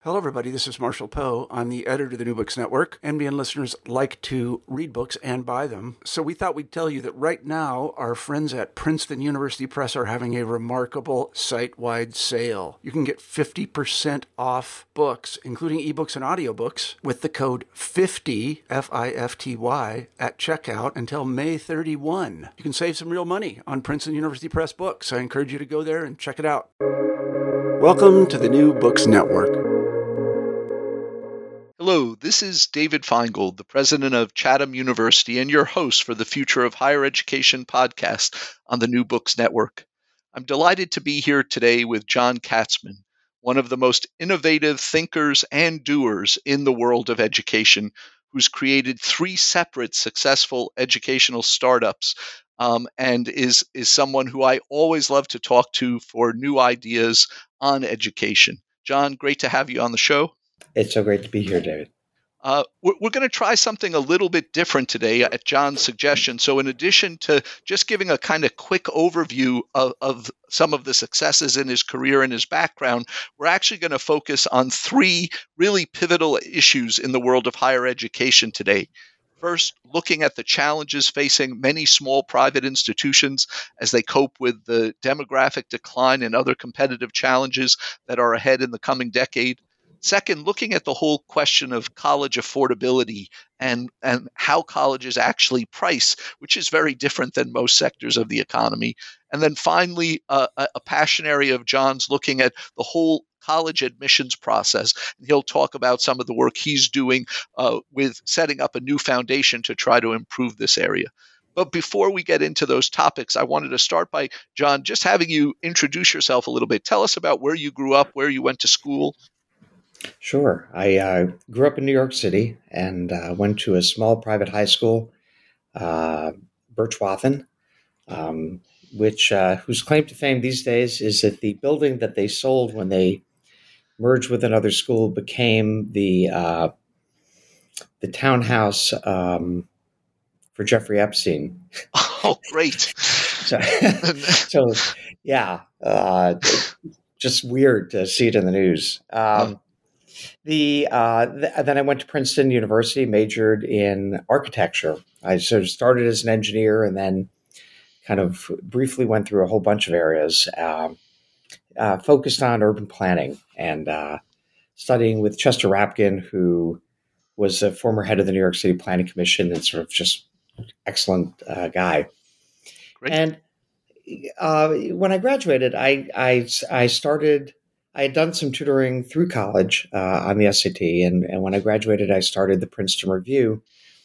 Hello, everybody. This is Marshall Poe. I'm the editor of the New Books Network. NBN listeners like to read books and buy them. So we thought we'd tell you that right now, our friends at Princeton University Press are having a remarkable site-wide sale. You can get 50% off books, including ebooks and audiobooks, with the code 50, F-I-F-T-Y, at checkout until May 31. You can save some real money on Princeton University Press books. I encourage you to go there and check it out. Welcome to the New Books Network. Hello, this is David Feingold, the president of Chatham University and your host for the Future of Higher Education podcast on the New Books Network. I'm delighted to be here today with John Katzman, one of the most innovative thinkers and doers in the world of education, who's created 3 separate successful educational startups, and is someone who I always love to talk to for new ideas on education. John, great to have you on the show. It's so great to be here, David. We're going to try something a little bit different today at John's suggestion. So in addition to just giving a kind of quick overview of some of the successes in his career and his background, we're actually going to focus on 3 really pivotal issues in the world of higher education today. First, looking at the challenges facing many small private institutions as they cope with the demographic decline and other competitive challenges that are ahead in the coming decade. Second, looking at the whole question of college affordability and how colleges actually price, which is very different than most sectors of the economy. And then finally, a passion area of John's looking at the whole college admissions process. And he'll talk about some of the work he's doing with setting up a new foundation to try to improve this area. But before we get into those topics, I wanted to start by, John, just having you introduce yourself a little bit. Tell us about where you grew up, where you went to school. Sure. I grew up in New York City and went to a small private high school, Birchwathen, whose claim to fame these days is that the building that they sold when they merged with another school became the townhouse for Jeffrey Epstein. Oh, great! so yeah, just weird to see it in the news. Then I went to Princeton University, majored in architecture. I sort of started as an engineer and then kind of briefly went through a whole bunch of areas, focused on urban planning and studying with Chester Rapkin, who was a former head of the New York City Planning Commission and sort of just excellent guy. Great. And when I graduated, I had done some tutoring through college on the SAT, and when I graduated, I started the Princeton Review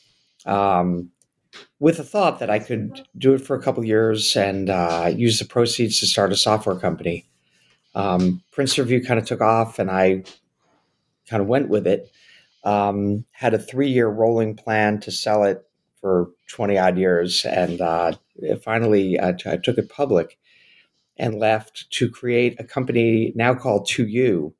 with the thought that I could do it for a couple of years and use the proceeds to start a software company. Princeton Review kind of took off, and I kind of went with it. Had a 3-year rolling plan to sell it for 20-odd years, and finally I took it public and left to create a company now called 2U,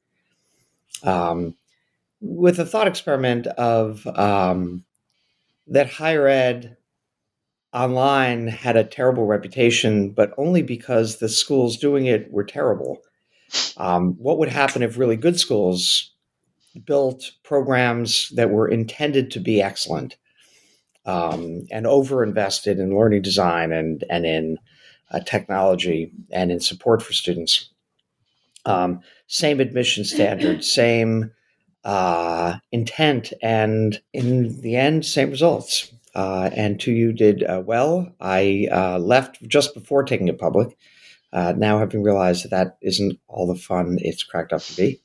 with a thought experiment of that higher ed online had a terrible reputation, but only because the schools doing it were terrible. What would happen if really good schools built programs that were intended to be excellent and overinvested in learning design and in technology and in support for students? Same admission standards, same intent, and in the end, same results. And 2U did well. I left just before taking it public, now having realized that isn't all the fun it's cracked up to be.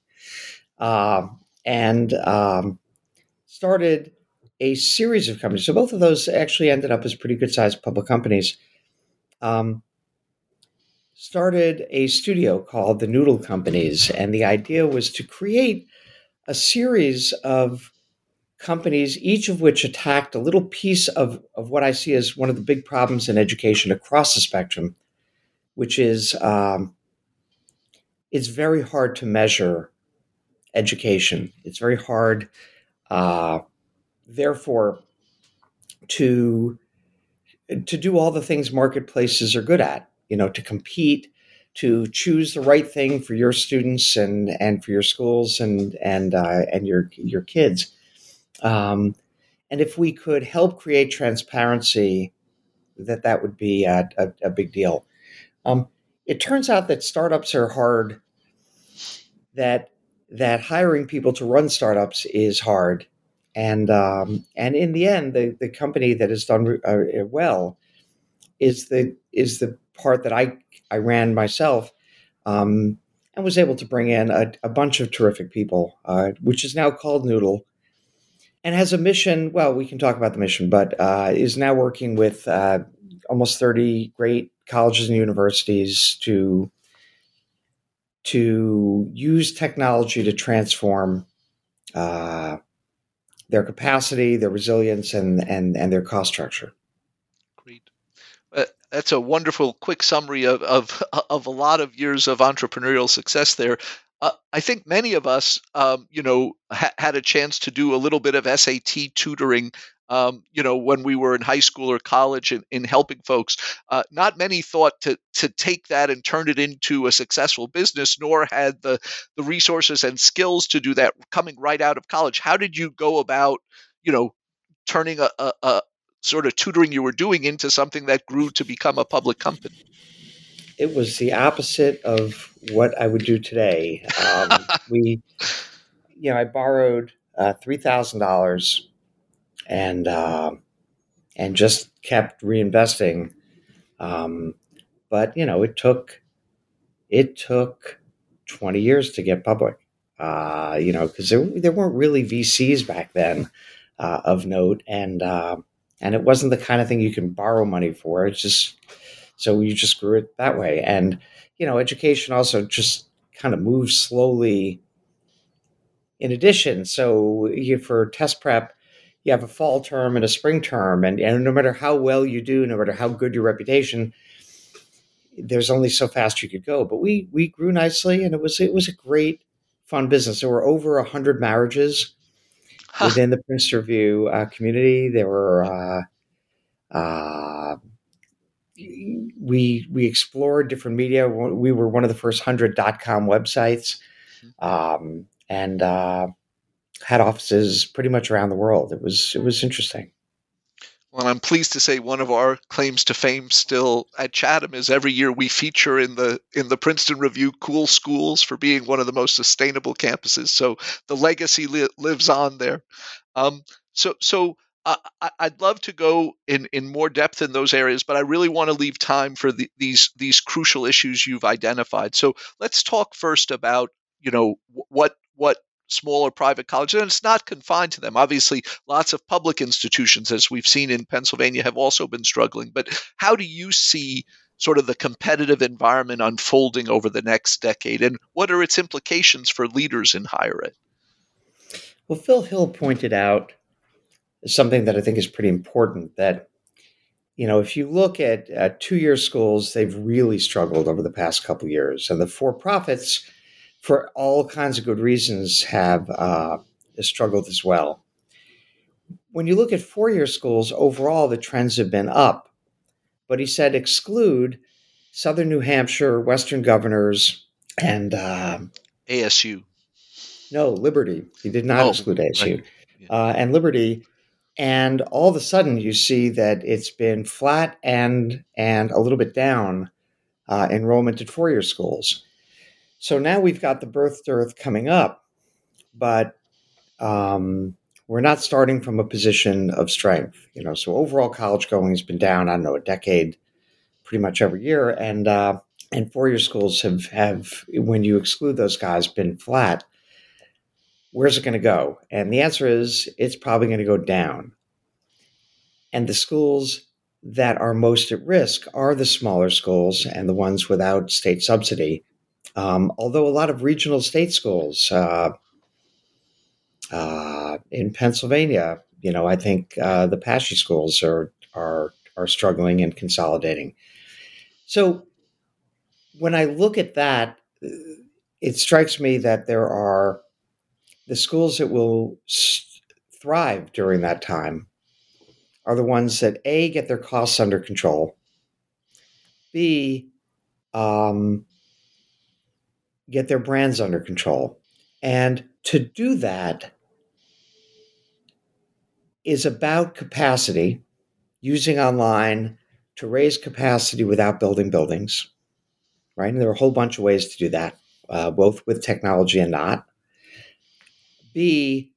And started a series of companies. So both of those actually ended up as pretty good-sized public companies. Started a studio called the Noodle Companies, and the idea was to create a series of companies, each of which attacked a little piece of what I see as one of the big problems in education across the spectrum, which is it's very hard to measure education. It's very hard, therefore, to do all the things marketplaces are good at, to compete to choose the right thing for your students and for your schools and your kids. And if we could help create transparency, that would be a big deal. It turns out that startups are hard. That hiring people to run startups is hard, and in the end, the company that has done well is the part that I ran myself, and was able to bring in a bunch of terrific people, which is now called Noodle, and has a mission. Well, we can talk about the mission, but is now working with almost 30 great colleges and universities to use technology to transform their capacity, their resilience, and their cost structure. Great. That's a wonderful quick summary of a lot of years of entrepreneurial success there. I think many of us, had a chance to do a little bit of SAT tutoring, when we were in high school or college in helping folks. Not many thought to take that and turn it into a successful business, nor had the resources and skills to do that coming right out of college. How did you go about, turning a sort of tutoring you were doing into something that grew to become a public company? It was the opposite of what I would do today. I borrowed $3,000 and just kept reinvesting. But it took 20 years to get public. Because there weren't really VCs back then of note, and it wasn't the kind of thing you can borrow money for. It's just so you just grew it that way, and education also just kind of moves slowly. In addition, so for test prep, you have a fall term and a spring term, and no matter how well you do, no matter how good your reputation, there's only so fast you could go. But we grew nicely, and it was a great, fun business. There were over 100 marriages within the Prince Review community. There were we explored different media. We were one of the first 100 .com websites, and had offices pretty much around the world. It was interesting. Well, I'm pleased to say one of our claims to fame still at Chatham is every year we feature in the Princeton Review Cool Schools for being one of the most sustainable campuses. So the legacy lives on there. I'd love to go in more depth in those areas, but I really want to leave time for these crucial issues you've identified. So let's talk first about what smaller private colleges, and it's not confined to them. Obviously, lots of public institutions, as we've seen in Pennsylvania, have also been struggling. But how do you see sort of the competitive environment unfolding over the next decade, and what are its implications for leaders in higher ed? Well, Phil Hill pointed out something that I think is pretty important, that if you look at two-year schools, they've really struggled over the past couple of years, and the for-profits, for all kinds of good reasons, have struggled as well. When you look at four-year schools, overall, the trends have been up. But he said exclude Southern New Hampshire, Western Governors, and ASU. No, Liberty. He did not exclude ASU. Right. Yeah. And Liberty. And all of a sudden, you see that it's been flat and a little bit down enrollment at four-year schools. So now we've got the birth dearth coming up, but we're not starting from a position of strength. So overall college going has been down, a decade, pretty much every year, and four-year schools have, when you exclude those guys, been flat. Where's it going to go? And the answer is it's probably going to go down. And the schools that are most at risk are the smaller schools and the ones without state subsidy. Although a lot of regional state schools in Pennsylvania, I think the PASSHE schools are struggling and consolidating. So when I look at that, it strikes me that there are the schools that will thrive during that time are the ones that A, get their costs under control, B, get their brands under control. And to do that is about capacity, using online to raise capacity without building buildings, right? And there are a whole bunch of ways to do that, both with technology and not. B,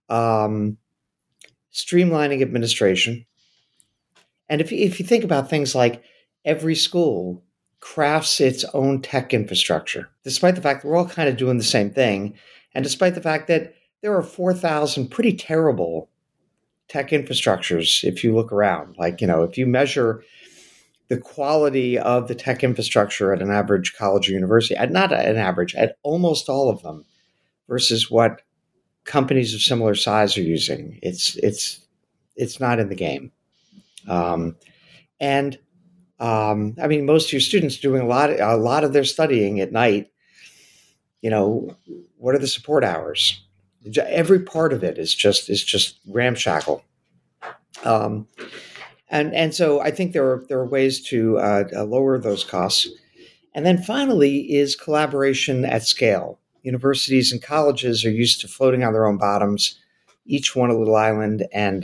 streamlining administration. And if you think about things like every school crafts its own tech infrastructure, despite the fact that we're all kind of doing the same thing, and despite the fact that there are 4,000 pretty terrible tech infrastructures if you look around. Like, if you measure the quality of the tech infrastructure at an average college or university, not an average, at almost all of them, versus what companies of similar size are using, it's not in the game. Most of your students doing a lot of their studying at night. What are the support hours? Every part of it is just ramshackle. And so I think there are ways to lower those costs. And then finally is collaboration at scale. Universities and colleges are used to floating on their own bottoms, each one a little island, and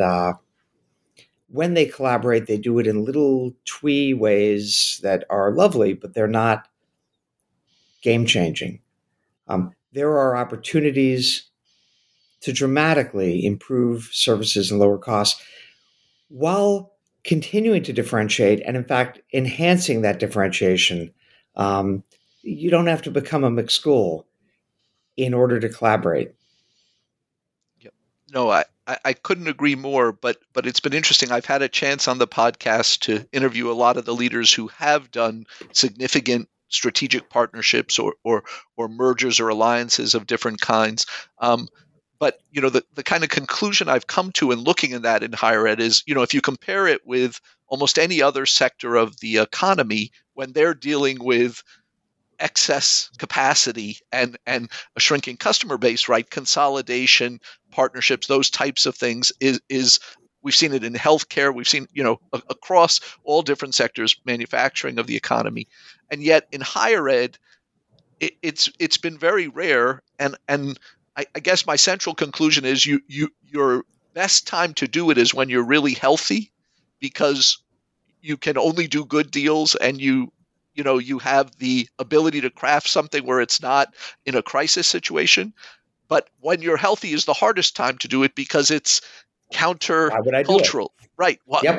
when they collaborate, they do it in little twee ways that are lovely, but they're not game-changing. There are opportunities to dramatically improve services and lower costs while continuing to differentiate and, in fact, enhancing that differentiation. You don't have to become a McSchool in order to collaborate. Yep. No, I couldn't agree more, but it's been interesting. I've had a chance on the podcast to interview a lot of the leaders who have done significant strategic partnerships or mergers or alliances of different kinds. But the kind of conclusion I've come to in looking at that in higher ed is, if you compare it with almost any other sector of the economy, when they're dealing with excess capacity and a shrinking customer base, right? Consolidation, partnerships, those types of things is we've seen it in healthcare. We've seen, across all different sectors, manufacturing of the economy. And yet in higher ed, it's been very rare. And I guess my central conclusion is your best time to do it is when you're really healthy, because you can only do good deals and you have the ability to craft something where it's not in a crisis situation. But when you're healthy is the hardest time to do it because it's counter-cultural. Right.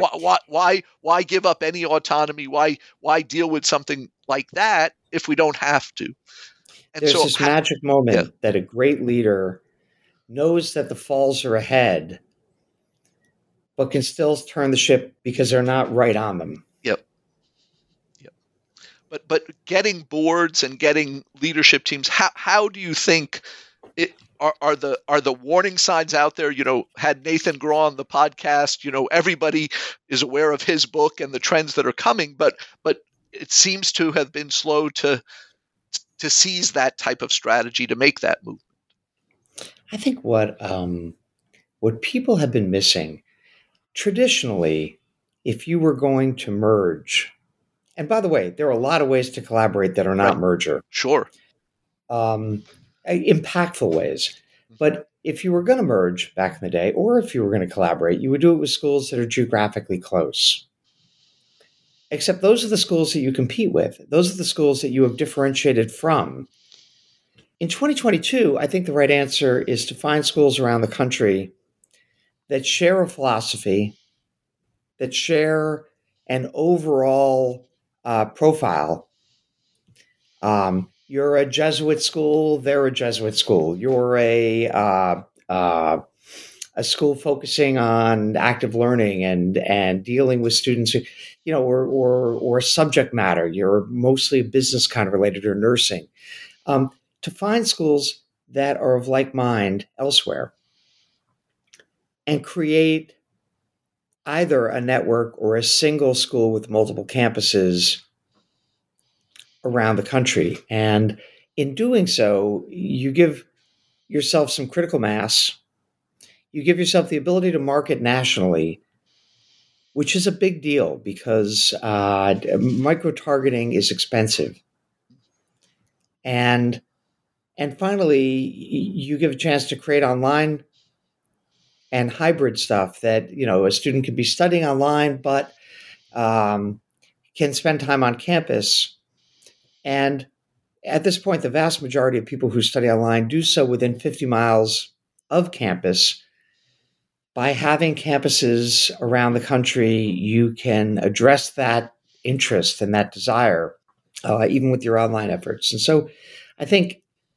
Why give up any autonomy? Why deal with something like that if we don't have to? And there's this magic moment that a great leader knows that the falls are ahead, but can still turn the ship because they're not right on them. Yep. But getting boards and getting leadership teams, how do you think are the warning signs out there? Had Nathan Graw on the podcast, everybody is aware of his book and the trends that are coming, but it seems to have been slow to seize that type of strategy to make that move. I think what people have been missing traditionally, if you were going to merge. And by the way, there are a lot of ways to collaborate that are not merger. Sure. Impactful ways. But if you were going to merge back in the day, or if you were going to collaborate, you would do it with schools that are geographically close. Except those are the schools that you compete with. Those are the schools that you have differentiated from. In 2022, I think the right answer is to find schools around the country that share a philosophy, that share an overall profile. You're a Jesuit school, they're a Jesuit school. You're a school focusing on active learning and dealing with students who, or subject matter. You're mostly business kind of related or nursing. To find schools that are of like mind elsewhere and create either a network or a single school with multiple campuses around the country. And in doing so, you give yourself some critical mass. You give yourself the ability to market nationally, which is a big deal because micro-targeting is expensive. And And finally, you give a chance to create online and hybrid stuff that, a student could be studying online, but can spend time on campus. And at this point, the vast majority of people who study online do so within 50 miles of campus. By having campuses around the country, you can address that interest and that desire, even with your online efforts. And so I think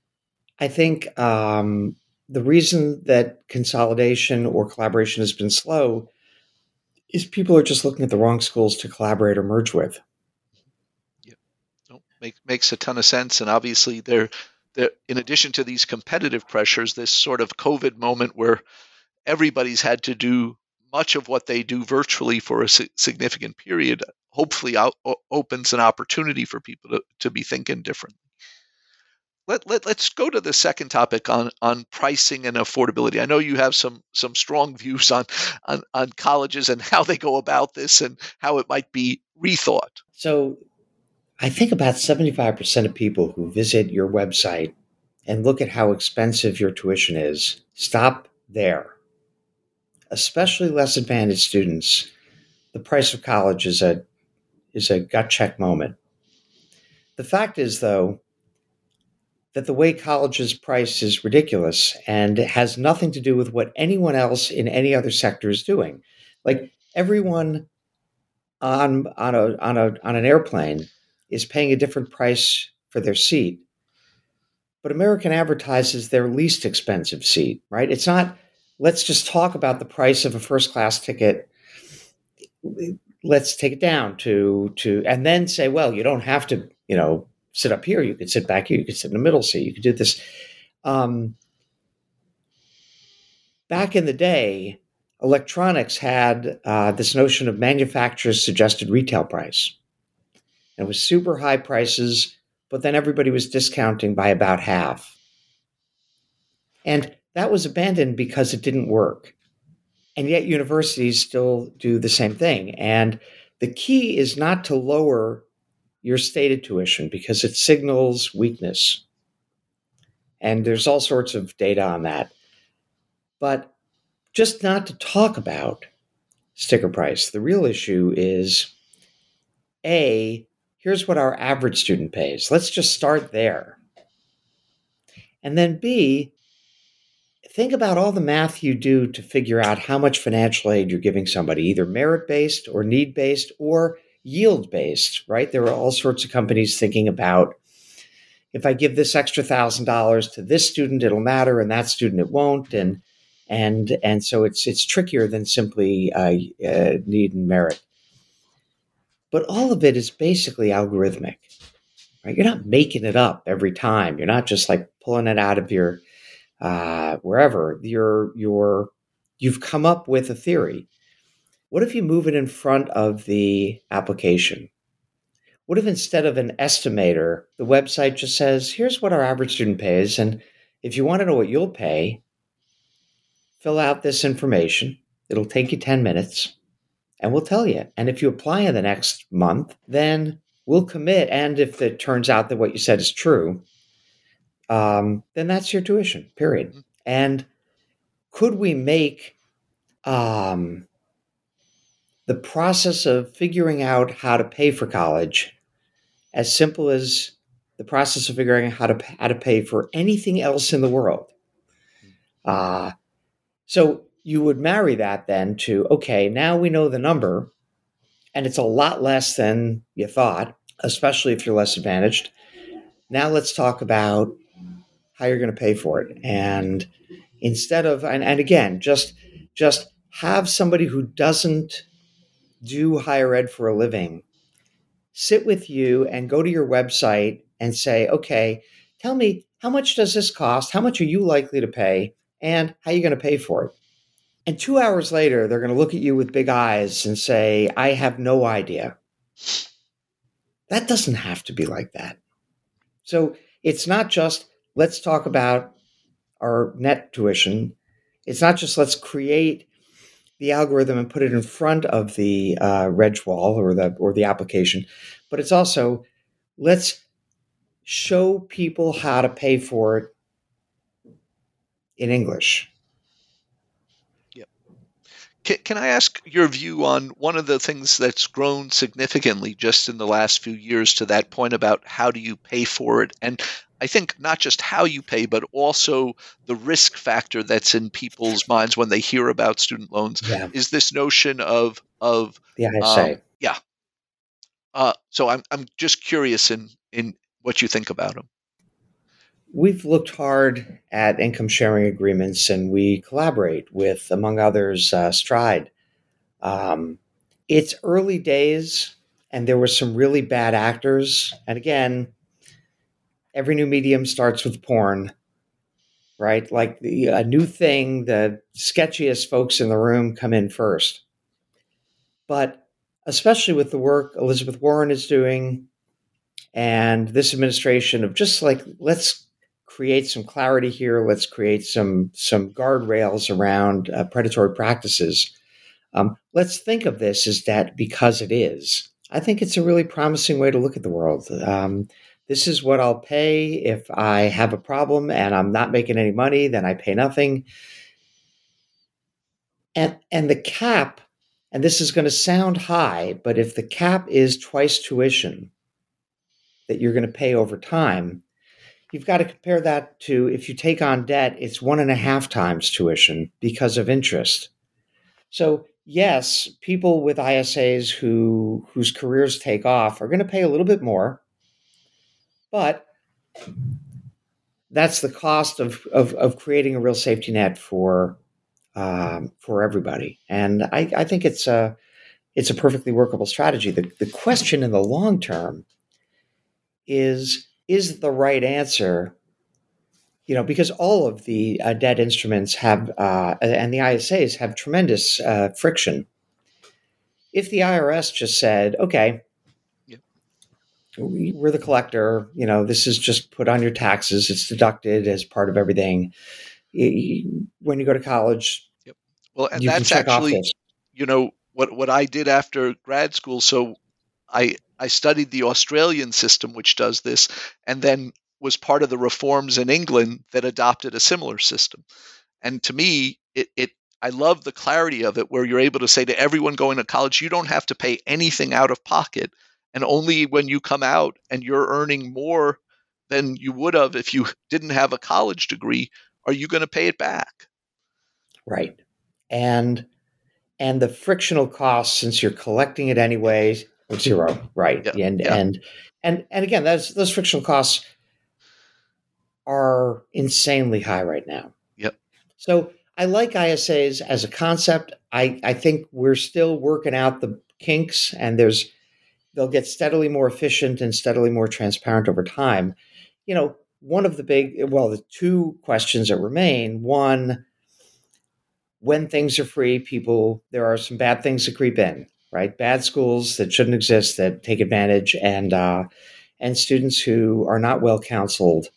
the reason that consolidation or collaboration has been slow is people are just looking at the wrong schools to collaborate or merge with. Yeah, no, makes a ton of sense. And obviously, there, in addition to these competitive pressures, this sort of COVID moment where everybody's had to do much of what they do virtually for a significant period, hopefully opens an opportunity for people to be thinking differently. Let's go to the second topic on pricing and affordability. I know you have some strong views on colleges and how they go about this and how it might be rethought. So I think about 75% of people who visit your website and look at how expensive your tuition is stop there. Especially less advantaged students, the price of college is a gut check moment. The fact is, though, that the way college is priced is ridiculous and it has nothing to do with what anyone else in any other sector is doing. Like everyone on an airplane is paying a different price for their seat, but American advertises their least expensive seat, right? It's not, let's just talk about the price of a first class ticket. Let's take it down to and then say, well, you don't have to, sit up here. You could sit back here. You could sit in the middle seat. You could do this. Back in the day, electronics had this notion of manufacturer's suggested retail price. And it was super high prices, but then everybody was discounting by about half. And that was abandoned because it didn't work. And yet universities still do the same thing. And the key is not to lower your stated tuition because it signals weakness. And there's all sorts of data on that. But just not to talk about sticker price. The real issue is, A, here's what our average student pays. Let's just start there. And then B, think about all the math you do to figure out how much financial aid you're giving somebody, either merit-based or need-based or yield-based, right? There are all sorts of companies thinking about, if I give this extra $1,000 to this student, it'll matter, and that student it won't. And so it's trickier than simply need and merit. But all of it is basically algorithmic, right? You're not making it up every time. You're not just like pulling it out of your wherever. You've come up with a theory. What if you move it in front of the application? What if instead of an estimator, the website just says, here's what our average student pays, and if you want to know what you'll pay, fill out this information. It'll take you 10 minutes, and we'll tell you. And if you apply in the next month, then we'll commit. And if it turns out that what you said is true, then that's your tuition, period. And could we make the process of figuring out how to pay for college as simple as the process of figuring out how to pay for anything else in the world? So you would marry that then to, okay, now we know the number, and it's a lot less than you thought, especially if you're less advantaged. Now let's talk about how you're going to pay for it. And instead of, and again, just have somebody who doesn't do higher ed for a living sit with you and go to your website and say, okay, tell me, how much does this cost? How much are you likely to pay? And how are you going to pay for it? And 2 hours later, they're going to look at you with big eyes and say, I have no idea. That doesn't have to be like that. So it's not just, let's talk about our net tuition. It's not just, let's create the algorithm and put it in front of the reg wall or the application, but it's also, let's show people how to pay for it in English. Can I ask your view on one of the things that's grown significantly just in the last few years to that point about how do you pay for it? And I think not just how you pay, but also the risk factor that's in people's minds when they hear about student loans is this notion of the ISA. So I'm just curious in what you think about them. We've looked hard at income sharing agreements, and we collaborate with, among others, Stride. It's early days, and there were some really bad actors. And again, every new medium starts with porn, right? Like a new thing, the sketchiest folks in the room come in first. But especially with the work Elizabeth Warren is doing and this administration of just like, let's create some clarity here. Let's create some guardrails around predatory practices. Let's think of this as that because it is. I think it's a really promising way to look at the world. This is what I'll pay if I have a problem and I'm not making any money, then I pay nothing. And the cap, and this is going to sound high, but if the cap is twice tuition that you're going to pay over time, you've got to compare that to if you take on debt, it's 1.5 times tuition because of interest. So yes, people with ISAs whose careers take off are going to pay a little bit more, but that's the cost of creating a real safety net for everybody. And I think it's a perfectly workable strategy. The question in the long term is the right answer, because all of the debt instruments have and the ISAs have tremendous friction. If the IRS just said, okay, we're the collector, this is just put on your taxes, it's deducted as part of everything. When you go to college, well, and that's actually, what I did after grad school. So I studied the Australian system, which does this, and then was part of the reforms in England that adopted a similar system. And to me, I love the clarity of it, where you're able to say to everyone going to college, you don't have to pay anything out of pocket. And only when you come out and you're earning more than you would have if you didn't have a college degree, are you going to pay it back. Right. And the frictional costs, since you're collecting it anyway, are zero. Right. Yeah. And again, those frictional costs are insanely high right now. Yep. So I like ISAs as a concept. I think we're still working out the kinks, and they'll get steadily more efficient and steadily more transparent over time. One of the two questions that remain: one, when things are free, there are some bad things that creep in, right? Bad schools that shouldn't exist that take advantage, and students who are not well counseled,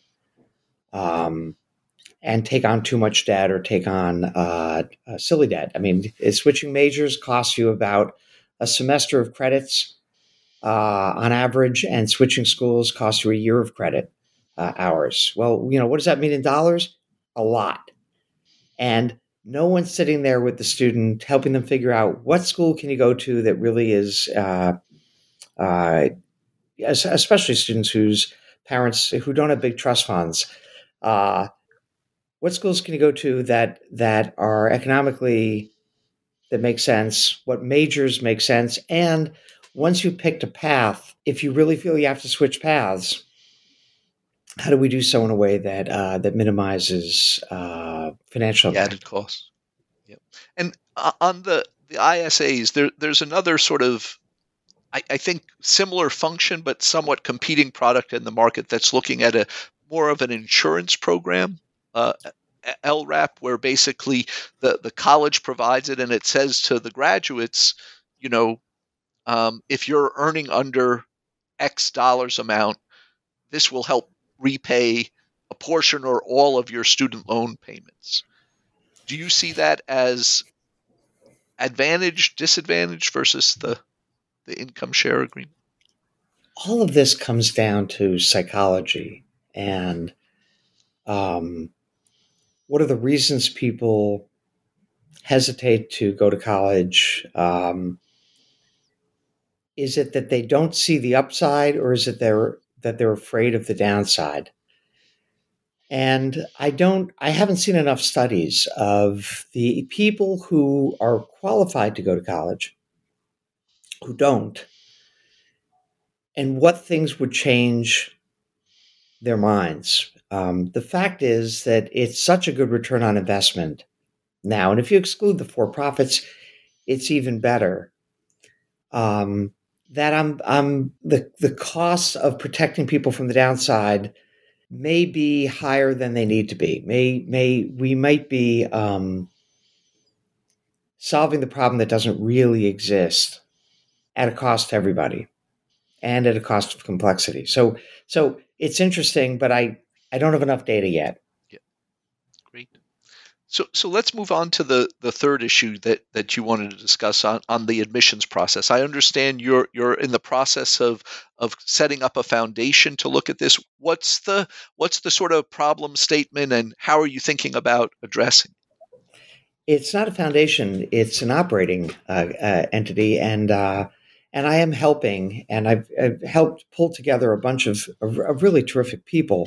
and take on too much debt or take on silly debt. I mean, switching majors costs you about a semester of credits on average, and switching schools costs you a year of credit hours. Well, what does that mean in dollars? A lot. And no one's sitting there with the student helping them figure out what school can you go to that really is, especially students whose parents who don't have big trust funds. What schools can you go to that are economically, that make sense? What majors make sense? And once you've picked a path, if you really feel you have to switch paths, how do we do so in a way that minimizes financial added costs? Yep. And on the ISAs, there's another sort of, I think, similar function but somewhat competing product in the market that's looking at a more of an insurance program, LRAP, where basically the college provides it, and it says to the graduates, if you're earning under X dollars amount, this will help repay a portion or all of your student loan payments. Do you see that as advantage, disadvantage versus the income share agreement? all of this comes down to psychology and what are the reasons people hesitate to go to college? Is it that they don't see the upside, or is it that they're afraid of the downside? And I haven't seen enough studies of the people who are qualified to go to college, who don't, and what things would change their minds. The fact is that it's such a good return on investment now. And if you exclude the for-profits, it's even better. That I'm the costs of protecting people from the downside may be higher than they need to be. We might be solving the problem that doesn't really exist at a cost to everybody and at a cost of complexity. So it's interesting, but I don't have enough data yet. Yeah, great. So let's move on to the third issue that you wanted to discuss on the admissions process. I understand you're in the process of setting up a foundation to look at this. What's the sort of problem statement, and how are you thinking about addressing? It's not a foundation; it's an operating entity, and I am helping, and I've helped pull together a bunch of really terrific people.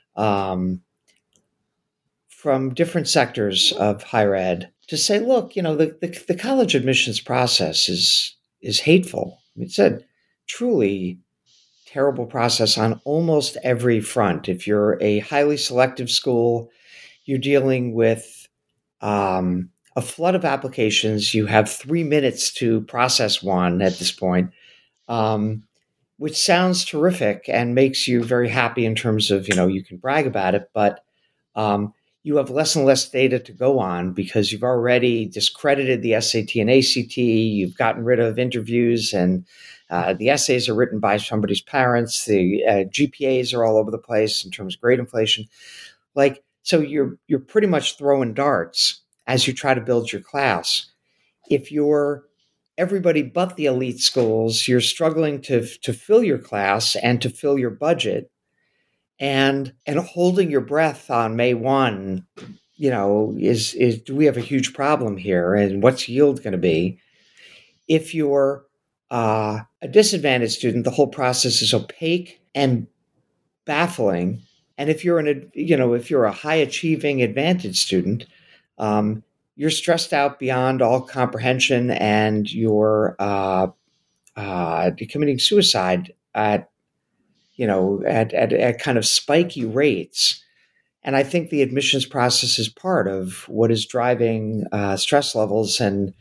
From different sectors of higher ed to say, look, the college admissions process is hateful. It's a truly terrible process on almost every front. If you're a highly selective school, you're dealing with a flood of applications. You have 3 minutes to process one at this point, which sounds terrific and makes you very happy in terms of, you can brag about it, but you have less and less data to go on because you've already discredited the SAT and ACT. You've gotten rid of interviews, and the essays are written by somebody's parents. The GPAs are all over the place in terms of grade inflation. So you're pretty much throwing darts as you try to build your class. If you're everybody but the elite schools, you're struggling to fill your class and to fill your budget. And holding your breath on May 1, is do we have a huge problem here, and what's yield going to be? If you're a disadvantaged student, the whole process is opaque and baffling. And if you're if you're a high achieving advantaged student, you're stressed out beyond all comprehension, and you're committing suicide at kind of spiky rates. And I think the admissions process is part of what is driving stress levels and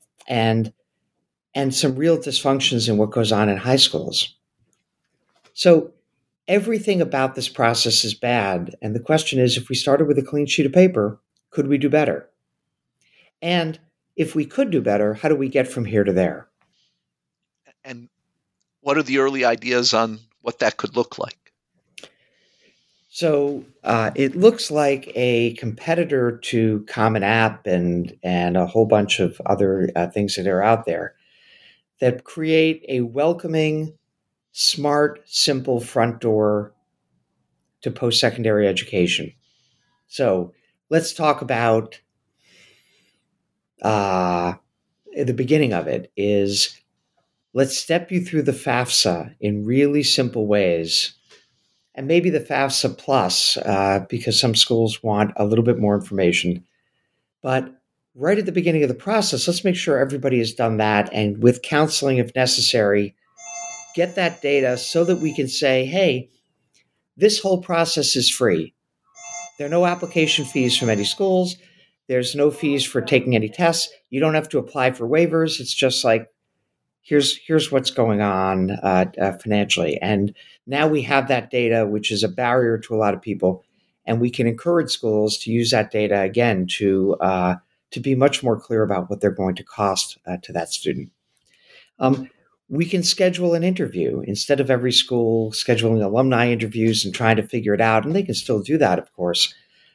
some real dysfunctions in what goes on in high schools. So everything about this process is bad. And the question is, if we started with a clean sheet of paper, could we do better? And if we could do better, how do we get from here to there? And what are the early ideas on what that could look like? So it looks like a competitor to Common App and a whole bunch of other things that are out there that create a welcoming, smart, simple front door to post-secondary education. So let's talk about the beginning of it is, let's step you through the FAFSA in really simple ways. And maybe the FAFSA plus, because some schools want a little bit more information. But right at the beginning of the process, let's make sure everybody has done that. And with counseling, if necessary, get that data so that we can say, hey, this whole process is free. There are no application fees from any schools. There's no fees for taking any tests. You don't have to apply for waivers. It's just like, here's what's going on financially. And now we have that data, which is a barrier to a lot of people. And we can encourage schools to use that data again to be much more clear about what they're going to cost to that student. We can schedule an interview instead of every school scheduling alumni interviews and trying to figure it out. And they can still do that, of course.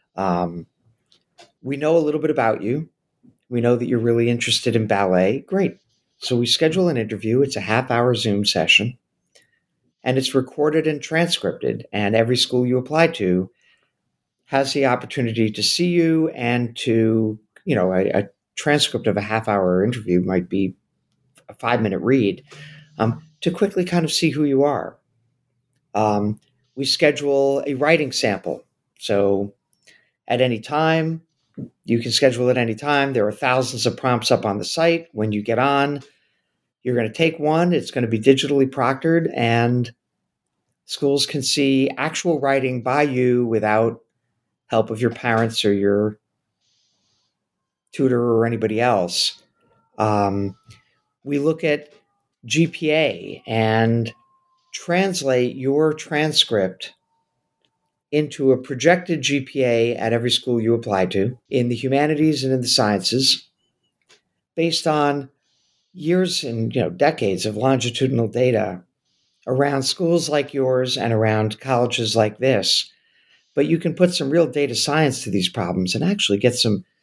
We know a little bit about you. We know that you're really interested in ballet. Great. So we schedule an interview. It's a half-hour Zoom session. and it's recorded and transcribed. And every school you apply to has the opportunity to see you and to, a transcript of a half-hour interview might be a 5-minute read, to quickly kind of see who you are. We schedule a writing sample. So at any time, you can schedule at any time. There are thousands of prompts up on the site. When you get on, you're going to take one. It's going to be digitally proctored, and schools can see actual writing by you without help of your parents or your tutor or anybody else. We look at GPA and translate your transcript into a projected GPA at every school you apply to in the humanities and in the sciences based on years and decades of longitudinal data around schools like yours and around colleges like this. But you can put some real data science to these problems and actually get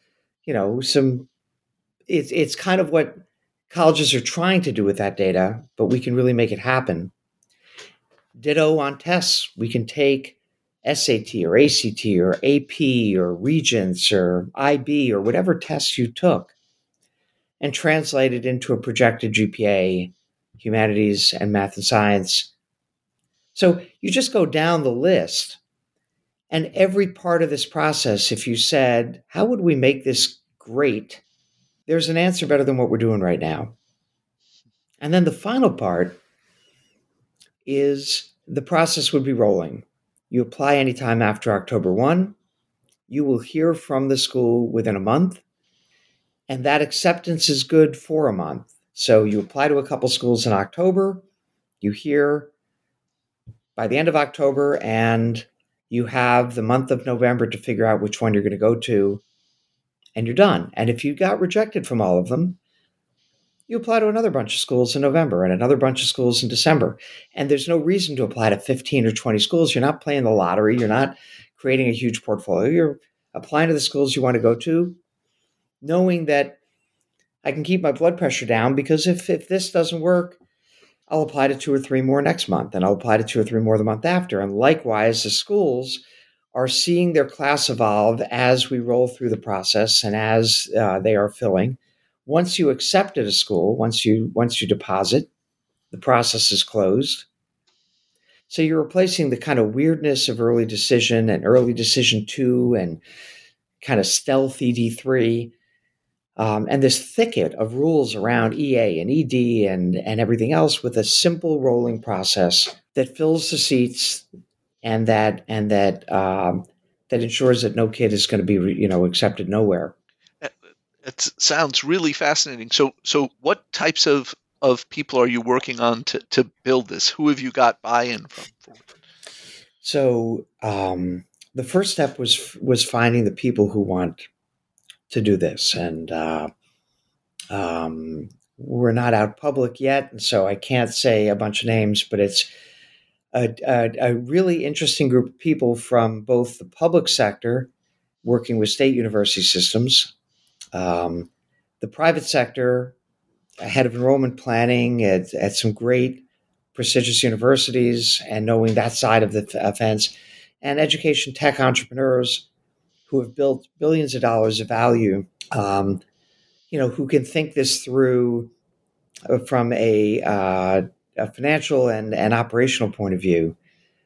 it's kind of what colleges are trying to do with that data, but we can really make it happen. Ditto on tests. We can take SAT or ACT or AP or Regents or IB or whatever tests you took and translate it into a projected GPA, humanities and math and science. So you just go down the list, and every part of this process, if you said, how would we make this great? There's an answer better than what we're doing right now. And then the final part is the process would be rolling. You apply anytime after October 1. You will hear from the school within a month, and that acceptance is good for a month. So you apply to a couple schools in October, you hear by the end of October, and you have the month of November to figure out which one you're going to go to, and you're done. And if you got rejected from all of them, you apply to another bunch of schools in November and another bunch of schools in December. And there's no reason to apply to 15 or 20 schools. You're not playing the lottery. You're not creating a huge portfolio. You're applying to the schools you want to go to, knowing that I can keep my blood pressure down because if this doesn't work, I'll apply to 2 or 3 more next month, and I'll apply to 2 or 3 more the month after. And likewise, the schools are seeing their class evolve as we roll through the process and as they are filling. Once you accept at a school, once you deposit, the process is closed. So you're replacing the kind of weirdness of early decision and early decision 2 and kind of stealth ED3, and this thicket of rules around EA and ED and everything else with a simple rolling process that fills the seats and that ensures that no kid is going to be accepted nowhere. It sounds really fascinating. So what types of people are you working on to build this? Who have you got buy-in from? So the first step was finding the people who want to do this, and we're not out public yet, and so I can't say a bunch of names, but it's a really interesting group of people from both the public sector, working with state university systems, the private sector, head of enrollment planning at some great prestigious universities, and knowing that side of the fence, and education tech entrepreneurs who have built billions of dollars of value, who can think this through from a financial and operational point of view.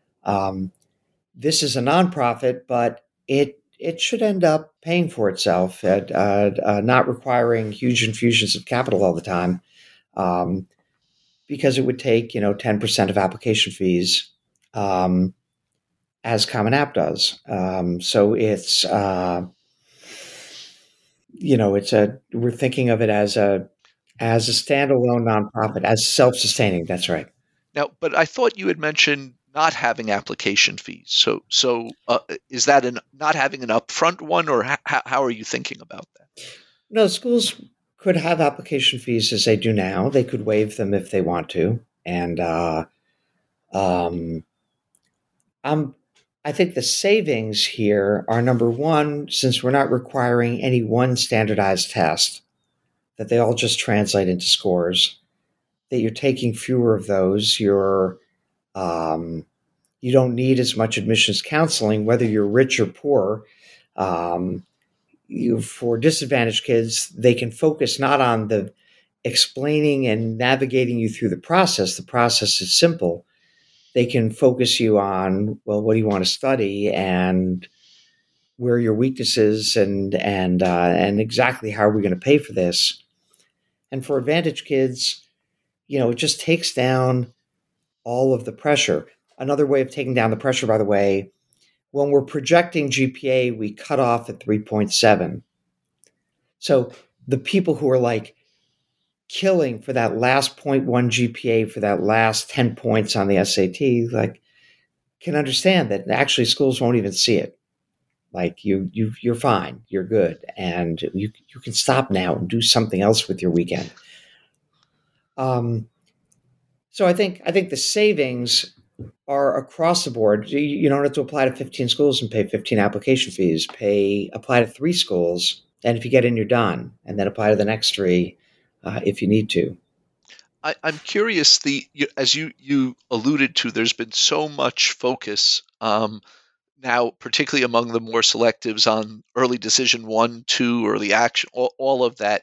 This is a nonprofit, but it should end up paying for itself at not requiring huge infusions of capital all the time, because it would take 10% of application fees, as Common App does. So it's we're thinking of it as a standalone nonprofit, as self-sustaining. That's right. Now, but I thought you had mentioned not having application fees. So is that not having an upfront one, or how are you thinking about that? No, schools could have application fees as they do now. They could waive them if they want to. And I think the savings here are, number one, since we're not requiring any one standardized test, that they all just translate into scores, that you're taking fewer of those. You're You don't need as much admissions counseling, whether you're rich or poor. For disadvantaged kids, they can focus not on the explaining and navigating you through the process. The process is simple. They can focus you on, well, what do you want to study, and where are your weaknesses, and exactly how are we going to pay for this. And for advantaged kids, it just takes down all of the pressure. Another way of taking down the pressure, by the way, when we're projecting GPA, we cut off at 3.7. So the people who are like killing for that last 0.1 GPA, for that last 10 points on the SAT, like, can understand that actually schools won't even see it. Like, you're fine, you're good, and you can stop now and do something else with your weekend. So I think the savings are across the board. You don't have to apply to 15 schools and pay 15 application fees. Apply to 3 schools, and if you get in, you're done. And then apply to the next 3 if you need to. I'm curious. As you alluded to, there's been so much focus now, particularly among the more selectives, on early decision 1, 2, early action, all of that.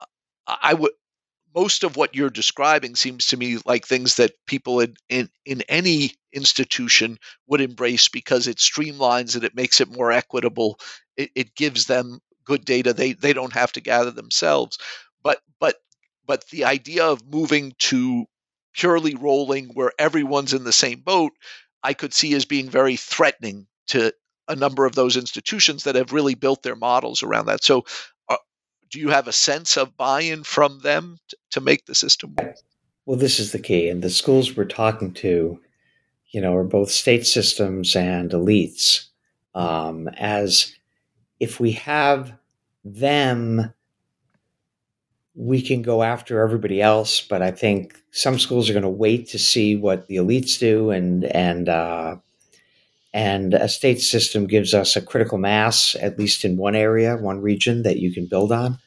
Most of what you're describing seems to me like things that people in any institution would embrace, because it streamlines it, it makes it more equitable, it gives them good data they don't have to gather themselves. But the idea of moving to purely rolling, where everyone's in the same boat, I could see as being very threatening to a number of those institutions that have really built their models around that. So do you have a sense of buy-in from them to make the system work? Well, this is the key. And the schools we're talking to, are both state systems and elites. As if we have them, we can go after everybody else. But I think some schools are going to wait to see what the elites do, and a state system gives us a critical mass, at least in one area, one region that you can build on.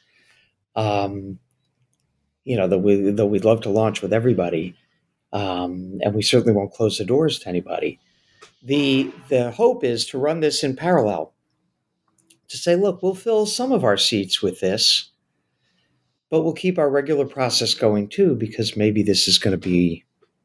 Though we'd love to launch with everybody, and we certainly won't close the doors to anybody. The hope is to run this in parallel, to say, look, we'll fill some of our seats with this, but we'll keep our regular process going too, because maybe this is going to be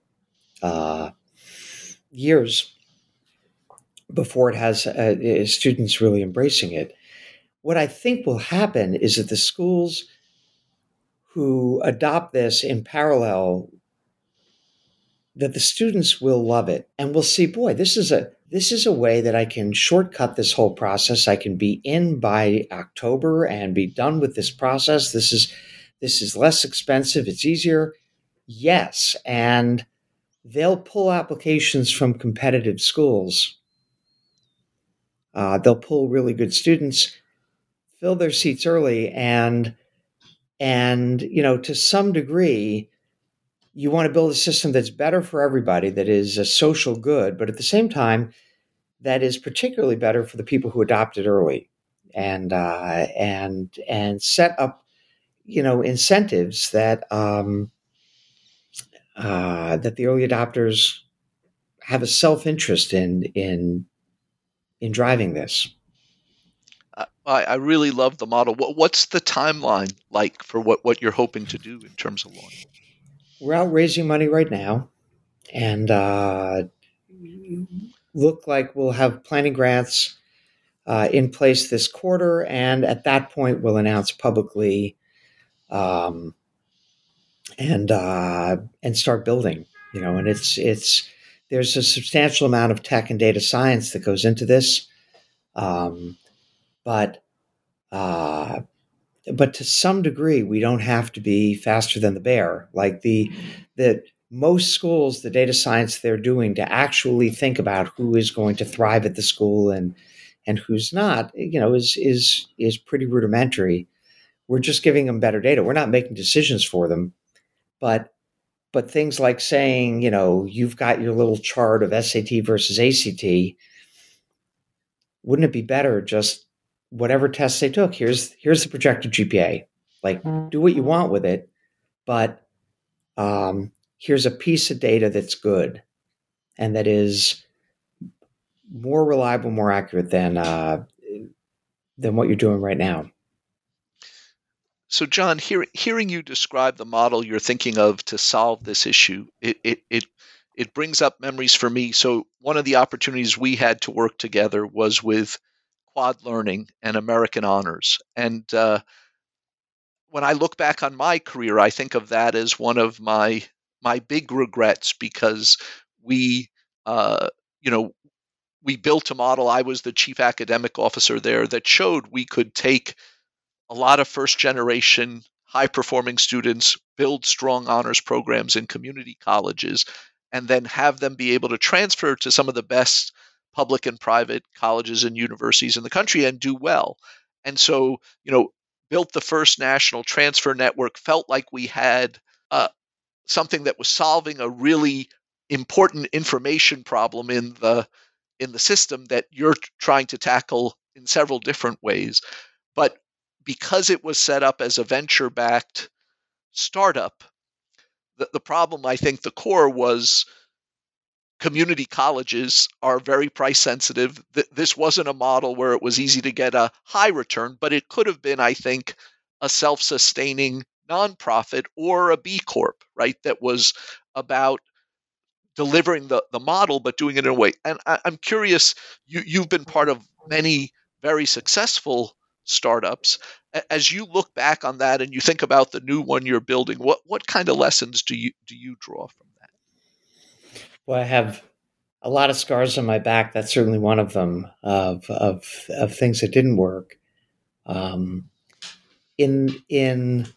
years before it has students really embracing it. What I think will happen is that the schools who adopt this in parallel, that the students will love it and will see, boy, this is a way that I can shortcut this whole process. I can be in by October and be done with this process. This is less expensive. It's easier. Yes. And they'll pull applications from competitive schools. They'll pull really good students, fill their seats early, and to some degree, you want to build a system that's better for everybody, that is a social good, but at the same time, that is particularly better for the people who adopted early, and set up, incentives that that the early adopters have a self-interest in driving this. I really love the model. What's the timeline like for what you're hoping to do in terms of launch? We're out raising money right now, and look like we'll have planning grants in place this quarter, and at that point we'll announce publicly and start building. And it's there's a substantial amount of tech and data science that goes into this, but to some degree, we don't have to be faster than the bear. Like that most schools, the data science they're doing to actually think about who is going to thrive at the school and who's not, is pretty rudimentary. We're just giving them better data. We're not making decisions for them, but things like saying, you've got your little chart of SAT versus ACT. Wouldn't it be better just whatever tests they took, here's the projected GPA. Like, do what you want with it, but here's a piece of data that's good. and that is more reliable, more accurate than what you're doing right now. So, John, hearing you describe the model you're thinking of to solve this issue, it brings up memories for me. So, one of the opportunities we had to work together was with Quad Learning and American Honors. And when I look back on my career, I think of that as one of my big regrets, because we, we built a model. I was the chief academic officer there, that showed we could take a lot of first generation high performing students, build strong honors programs in community colleges, and then have them be able to transfer to some of the best public and private colleges and universities in the country and do well. And so, built the first national transfer network, felt like we had something that was solving a really important information problem in the system that you're trying to tackle in several different ways. But because it was set up as a venture-backed startup, the problem, I think the core was community colleges are very price sensitive. This wasn't a model where it was easy to get a high return, but it could have been, I think, a self-sustaining nonprofit or a B Corp, right? That was about delivering the model, but doing it in a way. And I'm curious, you've been part of many very successful startups. As you look back on that and you think about the new one you're building, what kind of lessons do you draw from that? Well, I have a lot of scars on my back. That's certainly one of them, of things that didn't work. In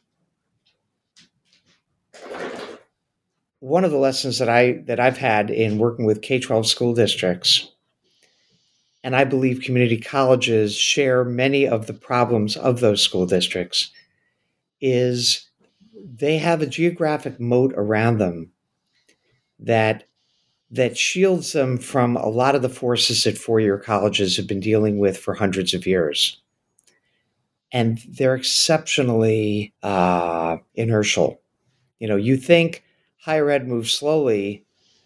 one of the lessons that I've had in working with K-12 school districts, and I believe community colleges share many of the problems of those school districts, is they have a geographic moat around them that shields them from a lot of the forces that four-year colleges have been dealing with for hundreds of years. And they're exceptionally inertial. You think higher ed moves slowly,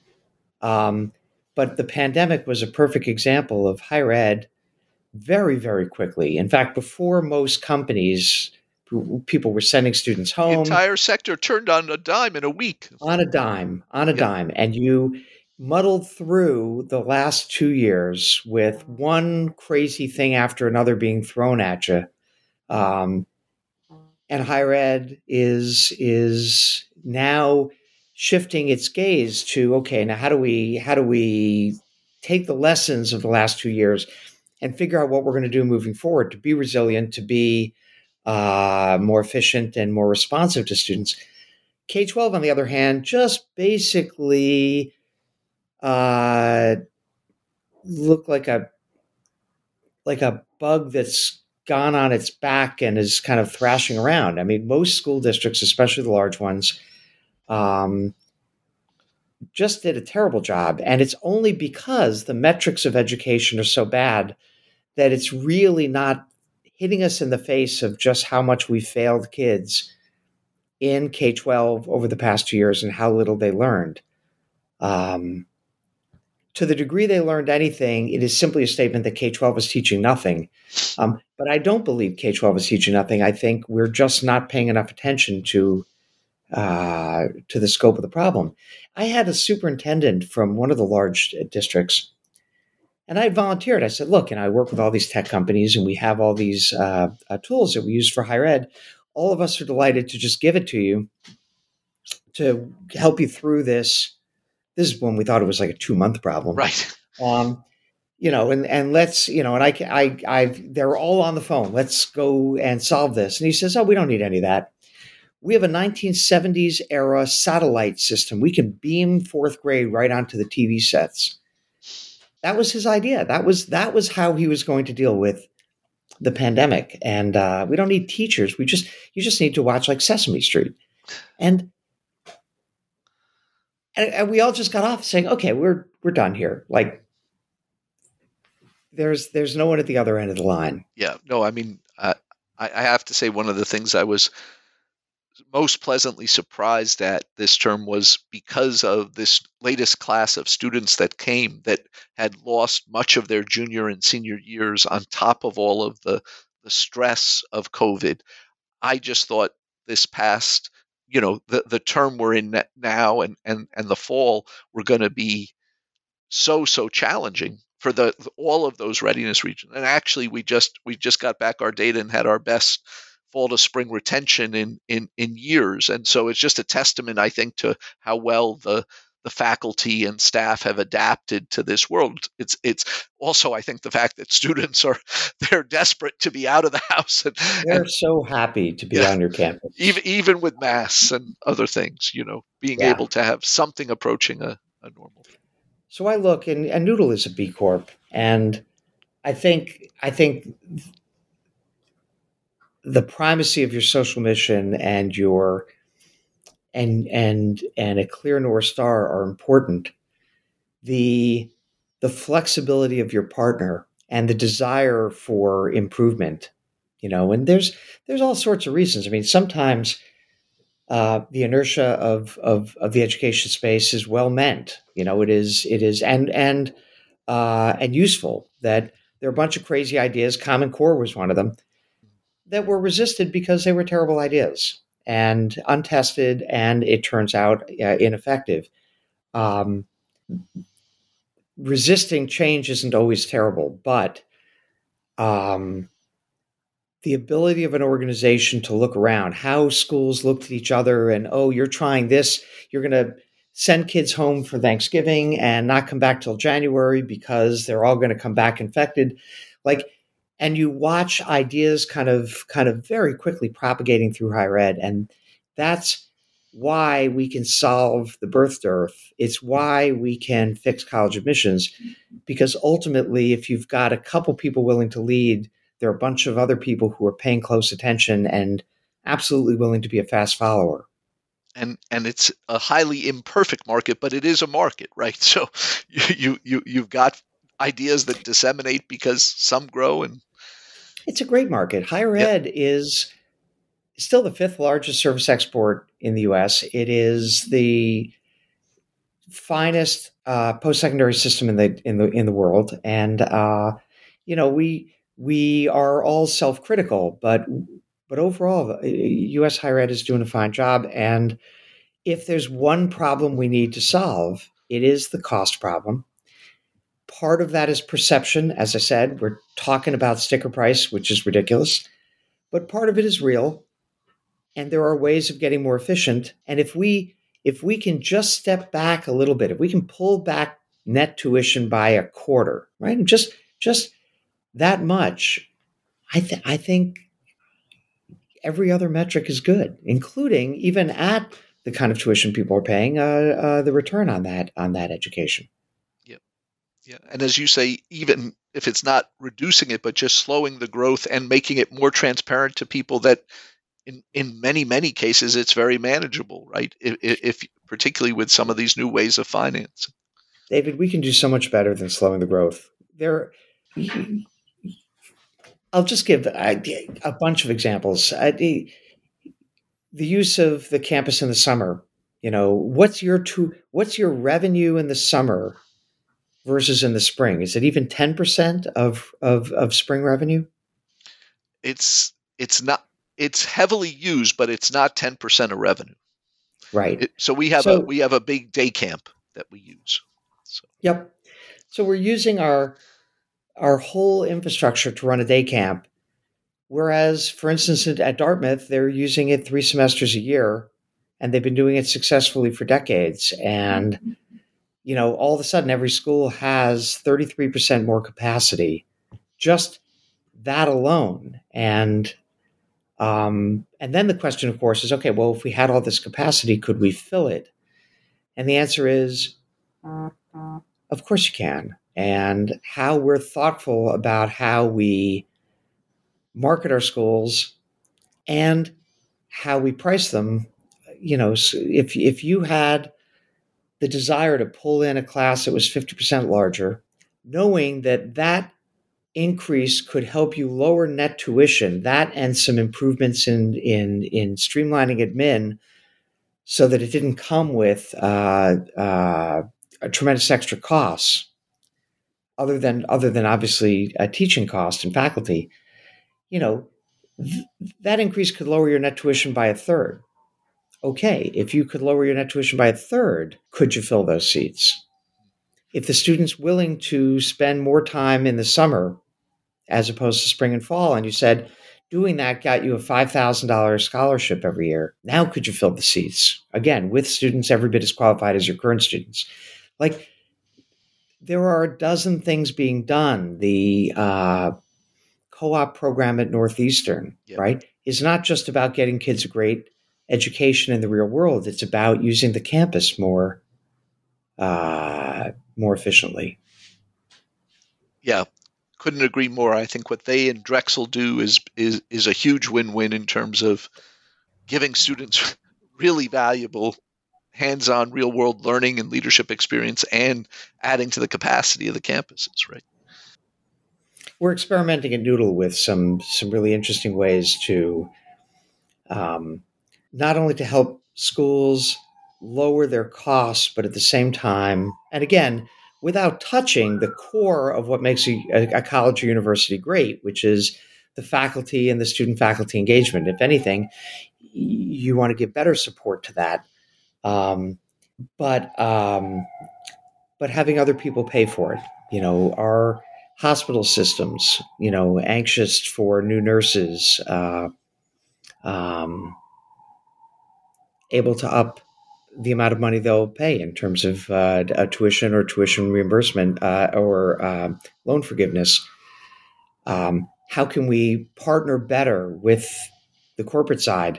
but the pandemic was a perfect example of higher ed very, very quickly. In fact, before most companies, people were sending students home. The entire sector turned on a dime in a week. On a dime. And you muddled through the last 2 years with one crazy thing after another being thrown at you. And higher ed is now shifting its gaze to, okay, now how do we take the lessons of the last 2 years and figure out what we're going to do moving forward to be resilient, to be more efficient and more responsive to students. K-12, on the other hand, just basically look like a bug that's gone on its back and is kind of thrashing around. I mean, most school districts, especially the large ones, just did a terrible job. And it's only because the metrics of education are so bad that it's really not hitting us in the face of just how much we failed kids in K-12 over the past 2 years and how little they learned. To the degree they learned anything, it is simply a statement that K-12 is teaching nothing. But I don't believe K-12 is teaching nothing. I think we're just not paying enough attention to the scope of the problem. I had a superintendent from one of the large districts, and I had volunteered. I said, look, I work with all these tech companies, and we have all these tools that we use for higher ed. All of us are delighted to just give it to you to help you through this. This is when we thought it was like a 2-month problem. Right. And let's, and they're all on the phone. Let's go and solve this. And he says, oh, we don't need any of that. We have a 1970s era satellite system. We can beam fourth grade right onto the TV sets. That was his idea. That was how he was going to deal with the pandemic. And we don't need teachers. You just need to watch like Sesame Street. And we all just got off saying, okay, we're done here. Like there's no one at the other end of the line. Yeah, no, I mean, I have to say one of the things I was most pleasantly surprised at this term was because of this latest class of students that came that had lost much of their junior and senior years on top of all of the stress of COVID. I just thought this past, the term we're in now and the fall were going to be so challenging for all of those readiness regions. And actually, we just got back our data and had our best fall to spring retention in years. And so it's just a testament, I think, to how well the faculty and staff have adapted to this world. It's also, I think, the fact that students they're desperate to be out of the house. They're so happy to be on your campus. Even with masks and other things, being able to have something approaching a normal. So I look, and Noodle is a B Corp, and I think the primacy of your social mission and your and a clear North Star are important. The flexibility of your partner and the desire for improvement, and there's all sorts of reasons. I mean, sometimes the inertia of the education space is well meant. It is and useful. That there are a bunch of crazy ideas. Common Core was one of them that were resisted because they were terrible ideas and untested, and it turns out ineffective. Resisting change isn't always terrible, but the ability of an organization to look around, how schools looked at each other and, oh, you're trying this, you're going to send kids home for Thanksgiving and not come back till January because they're all going to come back infected. And you watch ideas kind of very quickly propagating through higher ed. And that's why we can solve the birth dearth. It's why we can fix college admissions, because ultimately, if you've got a couple people willing to lead, there are a bunch of other people who are paying close attention and absolutely willing to be a fast follower. And it's a highly imperfect market, but it is a market, right? So you've got ideas that disseminate because some grow, and it's a great market. Higher ed is still the fifth largest service export in the U.S. It is the finest post-secondary system in the world, and we are all self-critical, but overall, U.S. higher ed is doing a fine job. And if there's one problem we need to solve, it is the cost problem. Part of that is perception. As I said, we're talking about sticker price, which is ridiculous, but part of it is real. And there are ways of getting more efficient. And if we can just step back a little bit, if we can pull back net tuition by a quarter, right, and just that much, I think every other metric is good, including, even at the kind of tuition people are paying, the return on that education. Yeah, and as you say, even if it's not reducing it, but just slowing the growth and making it more transparent to people, that in many cases it's very manageable, right? If particularly with some of these new ways of financing. David, we can do so much better than slowing the growth. I'll just give a bunch of examples. The use of the campus in the summer. What's your revenue in the summer versus in the spring? Is it even 10% of spring revenue? It's not. It's heavily used, but it's not 10% of revenue. Right. So we have a big day camp that we use. So. Yep. So we're using our whole infrastructure to run a day camp, whereas, for instance, at Dartmouth, they're using it 3 semesters a year, and they've been doing it successfully for decades. And all of a sudden, every school has 33% more capacity, just that alone. And then the question, of course, is, okay, well, if we had all this capacity, could we fill it? And the answer is, of course you can. And how we're thoughtful about how we market our schools and how we price them. If you had the desire to pull in a class that was 50% larger, knowing that increase could help you lower net tuition, that and some improvements in streamlining admin so that it didn't come with a tremendous extra costs other than obviously a teaching cost and faculty, that increase could lower your net tuition by a third. Okay, if you could lower your net tuition by a third, could you fill those seats? If the student's willing to spend more time in the summer as opposed to spring and fall, and you said doing that got you a $5,000 scholarship every year, now could you fill the seats? Again, with students every bit as qualified as your current students. Like, there are a dozen things being done. The co-op program at Northeastern, right, is not just about getting kids a great education in the real world. It's about using the campus more efficiently. Yeah, couldn't agree more. I think what they and Drexel do is a huge win-win in terms of giving students really valuable hands-on real-world learning and leadership experience and adding to the capacity of the campuses, right? We're experimenting at Noodle with some really interesting ways to not only to help schools lower their costs, but at the same time, and again, without touching the core of what makes a college or university great, which is the faculty and the student-faculty engagement. If anything, you want to give better support to that. But having other people pay for it, our hospital systems, anxious for new nurses, able to up the amount of money they'll pay in terms of a tuition or tuition reimbursement or loan forgiveness. How can we partner better with the corporate side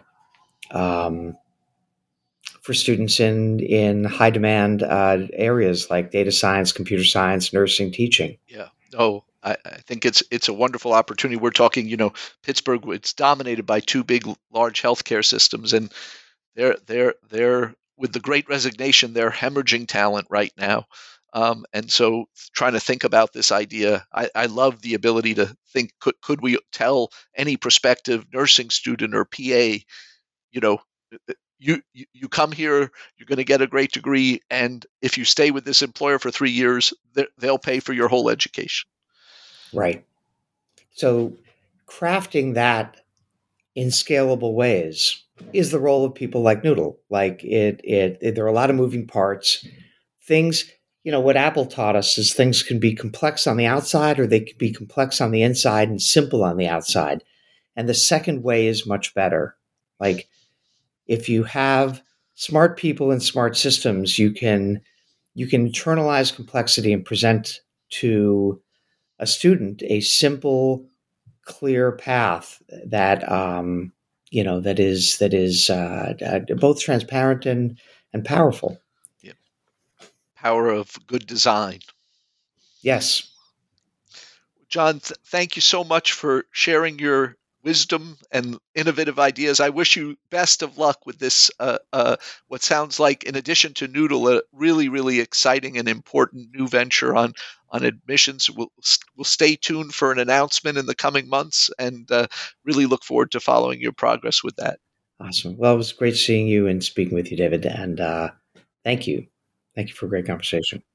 for students in high demand areas like data science, computer science, nursing, teaching? Yeah. Oh, I think it's a wonderful opportunity. We're talking, Pittsburgh, it's dominated by two big, large healthcare systems, and they're with the Great Resignation, they're hemorrhaging talent right now. And so trying to think about this idea, I love the ability to think, could we tell any prospective nursing student or PA, you come here, you're going to get a great degree, and if you stay with this employer for 3 years, they'll pay for your whole education. Right. So crafting that in scalable ways is the role of people like Noodle. Like there are a lot of moving parts. Things, what Apple taught us is things can be complex on the outside or they can be complex on the inside and simple on the outside. And the second way is much better. Like, if you have smart people and smart systems, you can internalize complexity and present to a student a simple, clear path that that is both transparent and powerful. Yeah. Power of good design. Yes. John, thank you so much for sharing your wisdom and innovative ideas. I wish you best of luck with this, what sounds like, in addition to Noodle, a really, really exciting and important new venture on admissions. We'll stay tuned for an announcement in the coming months and really look forward to following your progress with that. Awesome. Well, it was great seeing you and speaking with you, David. And thank you. Thank you for a great conversation.